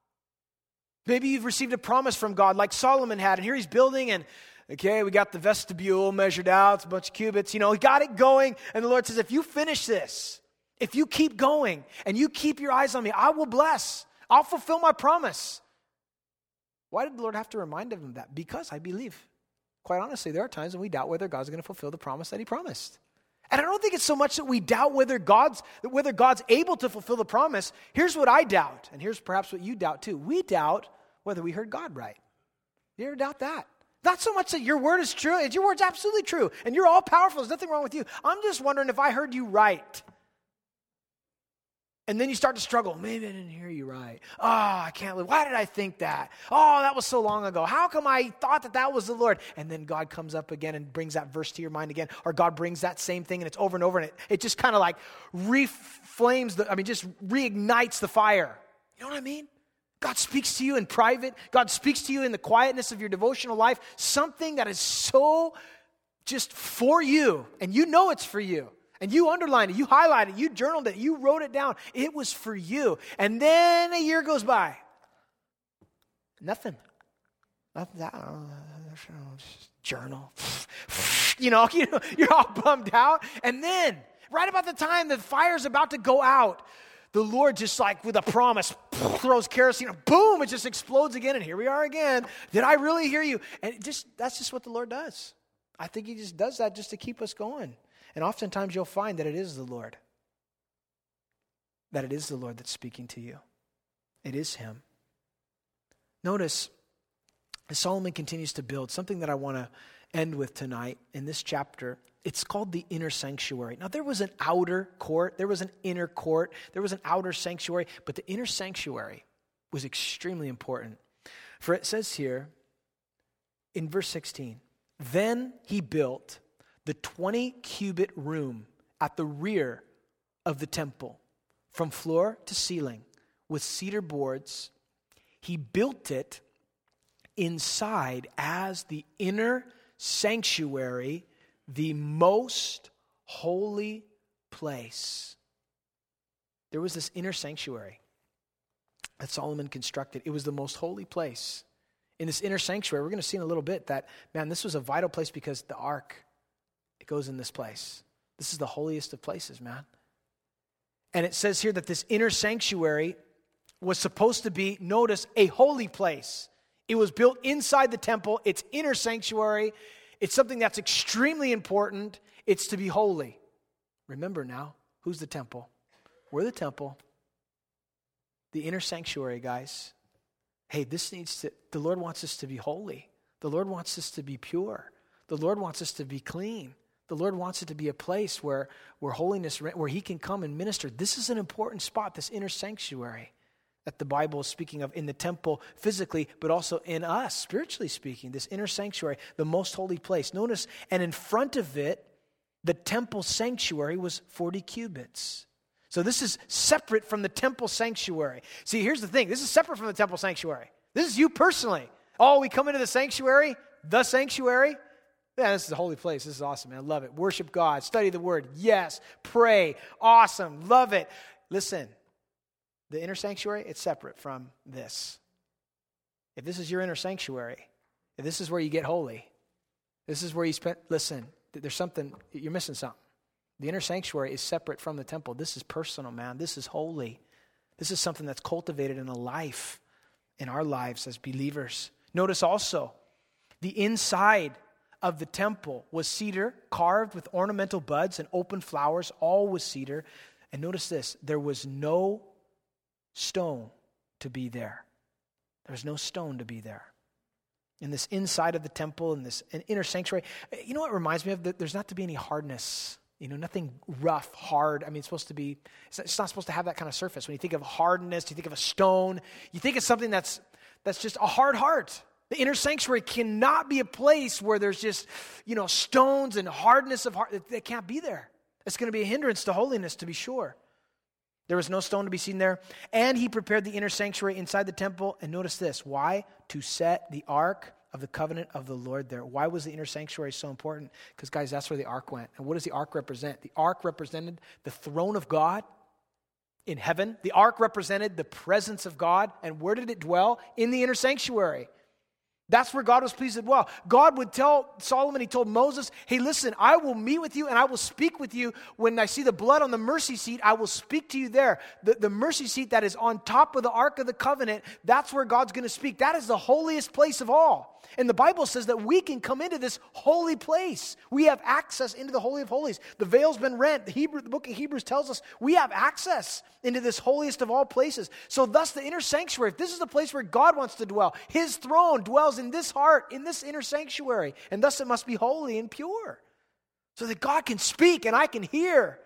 S1: Maybe you've received a promise from God like Solomon had, and here he's building, and okay, we got the vestibule measured out, it's a bunch of cubits, he got it going, and the Lord says, if you finish this, if you keep going, and you keep your eyes on me, I will bless. I'll fulfill my promise. Why did the Lord have to remind him of that? Because I believe, quite honestly, there are times when we doubt whether God's going to fulfill the promise that he promised. And I don't think it's so much that we doubt whether God's able to fulfill the promise. Here's what I doubt, and here's perhaps what you doubt too. We doubt whether we heard God right. You ever doubt that? Not so much that your word is true. Your word's absolutely true, and you're all powerful. There's nothing wrong with you. I'm just wondering if I heard you right. And then you start to struggle. Maybe I didn't hear you right. Oh, I can't believe. Why did I think that? Oh, that was so long ago. How come I thought that was the Lord? And then God comes up again and brings that verse to your mind again. Or God brings that same thing and it's over and over. And it just kind of like just reignites the fire. You know what I mean? God speaks to you in private. God speaks to you in the quietness of your devotional life. Something that is so just for you. And you know it's for you. And you underlined it, you highlighted it, you journaled it, you wrote it down. It was for you. And then a year goes by. Nothing. journal. You're all bummed out. And then, right about the time the fire's about to go out, the Lord just like with a promise throws kerosene, boom, it just explodes again. And here we are again. Did I really hear you? And that's just what the Lord does. I think he just does that just to keep us going. And oftentimes you'll find that it is the Lord. That it is the Lord that's speaking to you. It is him. Notice, as Solomon continues to build, something that I want to end with tonight in this chapter, it's called the inner sanctuary. Now, there was an outer court, there was an inner court, there was an outer sanctuary, but the inner sanctuary was extremely important. For it says here in verse 16, then he built the 20-cubit room at the rear of the temple, from floor to ceiling, with cedar boards. He built it inside as the inner sanctuary, the most holy place. There was this inner sanctuary that Solomon constructed. It was the most holy place. In this inner sanctuary, we're going to see in a little bit that, man, this was a vital place because the ark, it goes in this place. This is the holiest of places, man. And it says here that this inner sanctuary was supposed to be, notice, a holy place. It was built inside the temple. It's inner sanctuary. It's something that's extremely important. It's to be holy. Remember now, who's the temple? We're the temple. The inner sanctuary, guys. Hey, the Lord wants us to be holy. The Lord wants us to be pure. The Lord wants us to be clean. The Lord wants it to be a place where holiness, where he can come and minister. This is an important spot, this inner sanctuary that the Bible is speaking of in the temple physically, but also in us, spiritually speaking, this inner sanctuary, the most holy place. Notice, and in front of it, the temple sanctuary was 40 cubits. So this is separate from the temple sanctuary. See, here's the thing. This is separate from the temple sanctuary. This is you personally. Oh, we come into the sanctuary? Yeah, this is a holy place. This is awesome, man. I love it. Worship God. Study the word. Yes. Pray. Awesome. Love it. Listen, the inner sanctuary, it's separate from this. If this is your inner sanctuary, if this is where you get holy, this is where you spend, listen, there's something, you're missing something. The inner sanctuary is separate from the temple. This is personal, man. This is holy. This is something that's cultivated in a life, in our lives as believers. Notice also, the inside of the temple was cedar, carved with ornamental buds and open flowers, all with cedar. And notice this, there was no stone to be there. There was no stone to be there. In this inside of the temple, in this inner sanctuary, you know what it reminds me of? There's not to be any hardness. Nothing rough, hard. I mean, it's not supposed to have that kind of surface. When you think of hardness, you think of a stone, you think of something that's just a hard heart. The inner sanctuary cannot be a place where there's just, stones and hardness of heart. They can't be there. It's going to be a hindrance to holiness, to be sure. There was no stone to be seen there. And he prepared the inner sanctuary inside the temple. And notice this. Why? To set the ark of the covenant of the Lord there. Why was the inner sanctuary so important? Because, guys, that's where the ark went. And what does the ark represent? The ark represented the throne of God in heaven. The ark represented the presence of God. And where did it dwell? In the inner sanctuary. That's where God was pleased to dwell. God would tell Solomon, he told Moses, hey, listen, I will meet with you and I will speak with you. When I see the blood on the mercy seat, I will speak to you there. The mercy seat that is on top of the Ark of the Covenant, that's where God's going to speak. That is the holiest place of all. And the Bible says that we can come into this holy place. We have access into the Holy of Holies. The veil's been rent. The book of Hebrews tells us we have access into this holiest of all places. So thus the inner sanctuary, if this is the place where God wants to dwell, his throne dwells in this heart, in this inner sanctuary. And thus it must be holy and pure. So that God can speak and I can hear.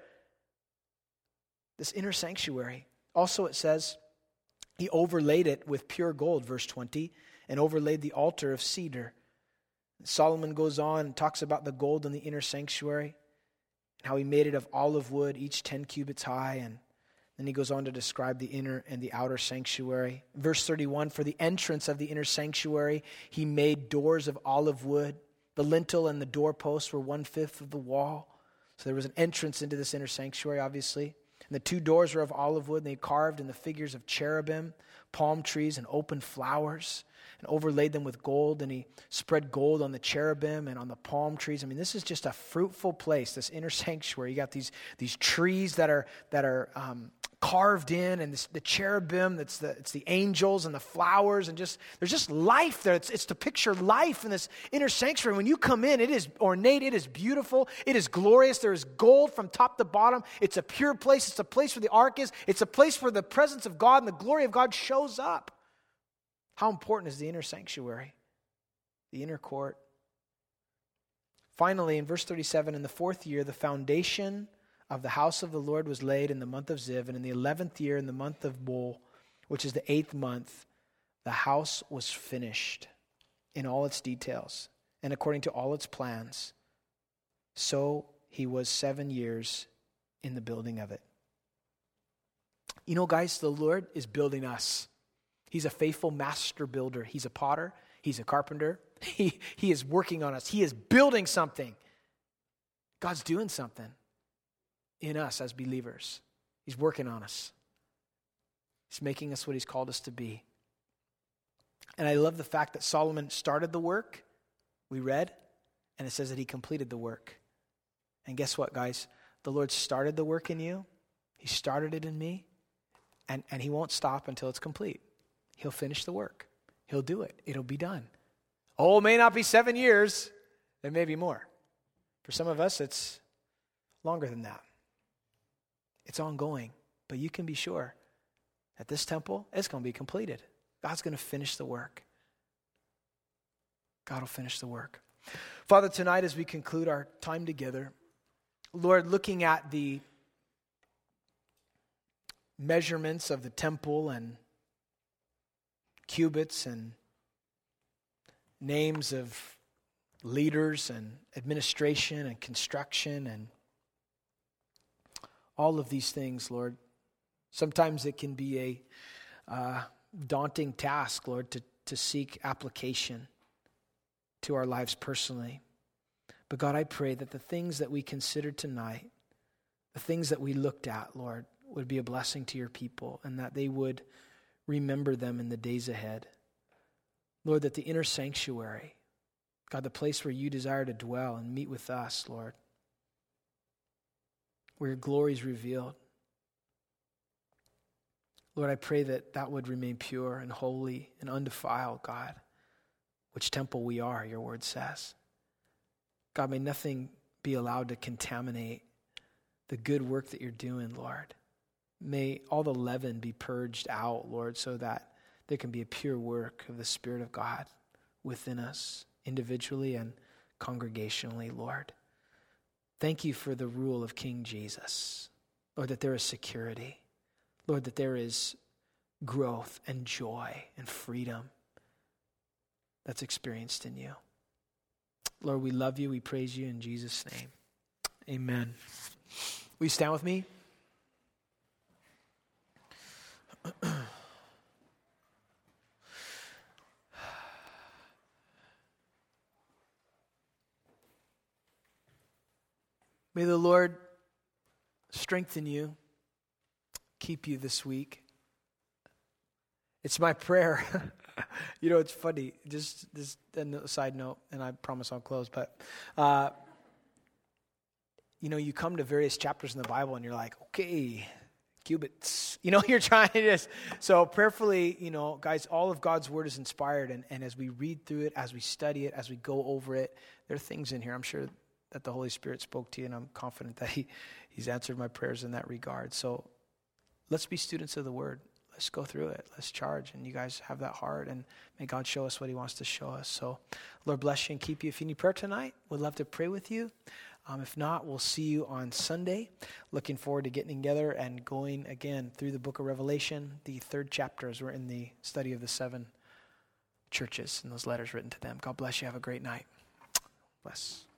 S1: This inner sanctuary. Also it says, he overlaid it with pure gold, verse 20, and overlaid the altar of cedar. Solomon goes on and talks about the gold in the inner sanctuary, and how he made it of olive wood, each 10 cubits high, and then he goes on to describe the inner and the outer sanctuary. Verse 31, for the entrance of the inner sanctuary, he made doors of olive wood. The lintel and the doorposts were 1/5 of the wall. So there was an entrance into this inner sanctuary, obviously. And the 2 doors were of olive wood, and they carved in the figures of cherubim, palm trees, and open flowers, and overlaid them with gold. And he spread gold on the cherubim and on the palm trees. I mean, this is just a fruitful place, this inner sanctuary. You got these trees that are carved in, and the cherubim, it's the angels and the flowers, and there's just life there. It's to picture life in this inner sanctuary. When you come in, it is ornate, it is beautiful, it is glorious. There is gold from top to bottom. It's a pure place. It's a place where the ark is. It's a place where the presence of God and the glory of God shows up. How important is the inner sanctuary, the inner court? Finally, in verse 37, in the 4th year, the foundation of the house of the Lord was laid in the month of Ziv, and in the 11th year, in the month of Bul, which is the 8th month, the house was finished in all its details and according to all its plans. So he was 7 years in the building of it. You know, guys, the Lord is building us. He's a faithful master builder. He's a potter. He's a carpenter. He is working on us. He is building something. God's doing something in us as believers. He's working on us. He's making us what he's called us to be. And I love the fact that Solomon started the work, we read, and it says that he completed the work. And guess what, guys? The Lord started the work in you. He started it in me. And he won't stop until it's complete. He'll finish the work. He'll do it. It'll be done. Oh, it may not be 7 years. It may be more. For some of us, it's longer than that. It's ongoing, but you can be sure that this temple is going to be completed. God's going to finish the work. God will finish the work. Father, tonight as we conclude our time together, Lord, looking at the measurements of the temple and cubits and names of leaders and administration and construction and all of these things, Lord. Sometimes it can be a daunting task, Lord, to seek application to our lives personally. But God, I pray that the things that we considered tonight, the things that we looked at, Lord, would be a blessing to your people and that they would remember them in the days ahead. Lord, that the inner sanctuary, God, the place where you desire to dwell and meet with us, Lord, where your glory is revealed. Lord, I pray that that would remain pure and holy and undefiled, God, which temple we are, your word says. God, may nothing be allowed to contaminate the good work that you're doing, Lord. May all the leaven be purged out, Lord, so that there can be a pure work of the Spirit of God within us, individually and congregationally, Lord. Thank you for the rule of King Jesus. Lord, that there is security. Lord, that there is growth and joy and freedom that's experienced in you. Lord, we love you. We praise you in Jesus' name. Amen. Will you stand with me? May the Lord strengthen you, keep you this week. It's my prayer. You know, it's funny, just a side note, and I promise I'll close, but, you know, you come to various chapters in the Bible and you're like, okay, cubits. You know, you're trying to just, so prayerfully, you know, guys, all of God's word is inspired, and as we read through it, as we study it, as we go over it, there are things in here, I'm sure, that the Holy Spirit spoke to you, and I'm confident that He's answered my prayers in that regard. So let's be students of the Word. Let's go through it. Let's charge, and you guys have that heart, and may God show us what He wants to show us. So Lord bless you and keep you. If you need prayer tonight, we'd love to pray with you. If not, we'll see you on Sunday. Looking forward to getting together and going again through the book of Revelation, the 3rd chapter, as we're in the study of the 7 churches and those letters written to them. God bless you. Have a great night. Bless.